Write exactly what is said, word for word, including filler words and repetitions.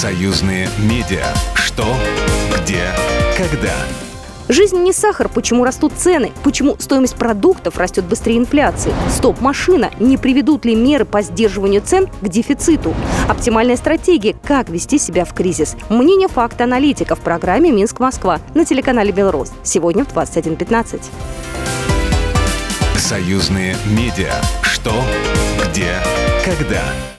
Союзные медиа. Что, где, когда. Жизнь не сахар. Почему растут цены? Почему стоимость продуктов растет быстрее инфляции? Стоп-машина. Не приведут ли меры по сдерживанию цен к дефициту? Оптимальная стратегия. Как вести себя в кризис? Мнение факт-аналитика в программе «Минск-Москва» на телеканале «Белрос». Сегодня в двадцать один пятнадцать. Союзные медиа. Что, где, когда.